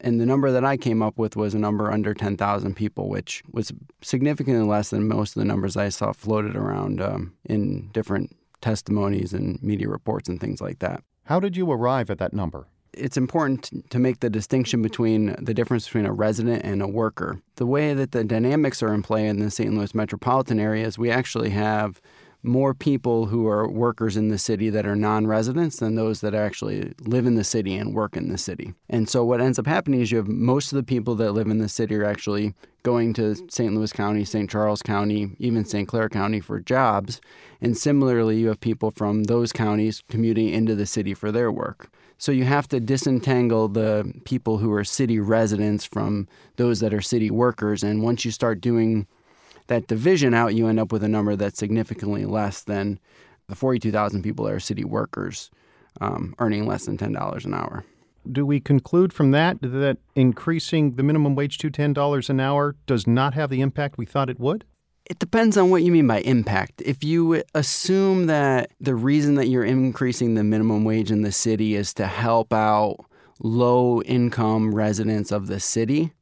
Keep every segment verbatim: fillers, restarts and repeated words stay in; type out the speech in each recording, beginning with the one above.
And the number that I came up with was a number under ten thousand people, which was significantly less than most of the numbers I saw floated around um, in different testimonies and media reports and things like that. How did you arrive at that number? It's important to make the distinction between the difference between a resident and a worker. The way that the dynamics are in play in the Saint Louis metropolitan area is we actually have more people who are workers in the city that are non-residents than those that actually live in the city and work in the city. And so what ends up happening is you have most of the people that live in the city are actually going to Saint Louis County, Saint Charles County, even Saint Clair County for jobs. And similarly, you have people from those counties commuting into the city for their work. So you have to disentangle the people who are city residents from those that are city workers. And once you start doing that division out, you end up with a number that's significantly less than the forty-two thousand people that are city workers um, earning less than ten dollars an hour. Do we conclude from that that increasing the minimum wage to ten dollars an hour does not have the impact we thought it would? It depends on what you mean by impact. If you assume that the reason that you're increasing the minimum wage in the city is to help out low-income residents of the city,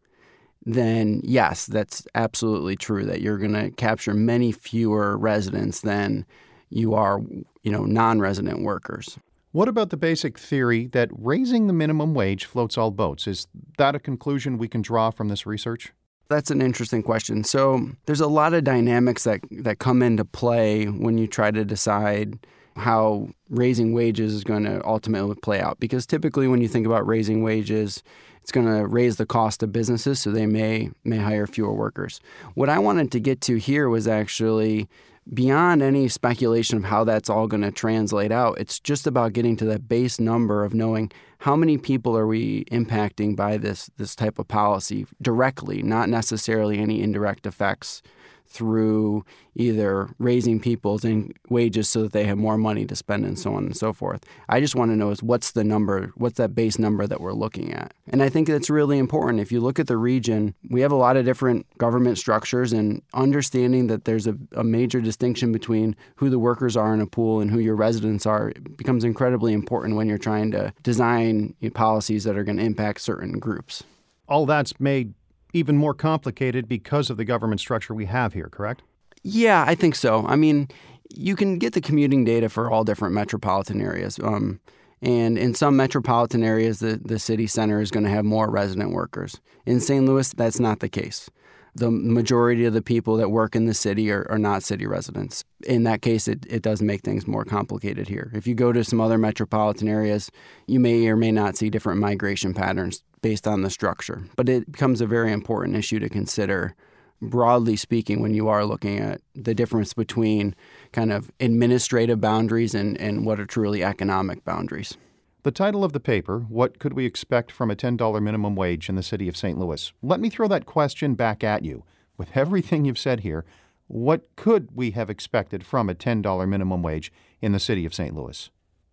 then yes, that's absolutely true, that you're going to capture many fewer residents than you are, you know, non-resident workers. What about the basic theory that raising the minimum wage floats all boats? Is that a conclusion we can draw from this research? That's an interesting question. So there's a lot of dynamics that, that come into play when you try to decide how raising wages is going to ultimately play out. Because typically when you think about raising wages, it's going to raise the cost of businesses, so they may may hire fewer workers. What I wanted to get to here was actually beyond any speculation of how that's all going to translate out. It's just about getting to that base number of knowing how many people are we impacting by this this type of policy directly, not necessarily any indirect effects through either raising people's in wages so that they have more money to spend and so on and so forth. I just want to know is what's the number, what's that base number that we're looking at? And I think that's really important. If you look at the region, we have a lot of different government structures, and understanding that there's a, a major distinction between who the workers are in a pool and who your residents are becomes incredibly important when you're trying to design policies that are going to impact certain groups. All that's made even more complicated because of the government structure we have here, correct? Yeah, I think so. I mean, you can get the commuting data for all different metropolitan areas. Um, and in some metropolitan areas, the, the city center is going to have more resident workers. In Saint Louis, that's not the case. The majority of the people that work in the city are, are not city residents. In that case, it, it does make things more complicated here. If you go to some other metropolitan areas, you may or may not see different migration patterns based on the structure. But it becomes a very important issue to consider, broadly speaking, when you are looking at the difference between kind of administrative boundaries and, and what are truly economic boundaries. The title of the paper, What Could We Expect from a ten dollars Minimum Wage in the City of Saint Louis? Let me throw that question back at you. With everything you've said here, what could we have expected from a ten dollars minimum wage in the City of Saint Louis?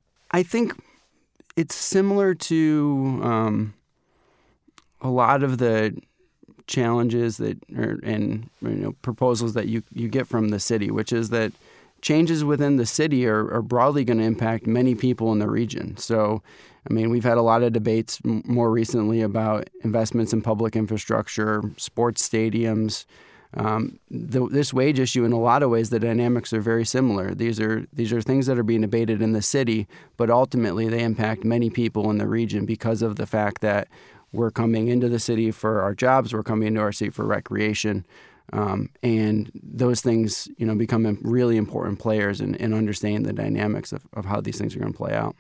I think it's similar to um, a lot of the challenges that are, and you know, proposals that you, you get from the city, which is that changes within the city are, are broadly going to impact many people in the region. So, I mean, we've had a lot of debates m- more recently about investments in public infrastructure, sports stadiums. Um, the, this wage issue, in a lot of ways, the dynamics are very similar. These are these are things that are being debated in the city, but ultimately they impact many people in the region because of the fact that we're coming into the city for our jobs, we're coming into our city for recreation. Um, and those things, you know, become really important players in, in understanding the dynamics of, of how these things are going to play out.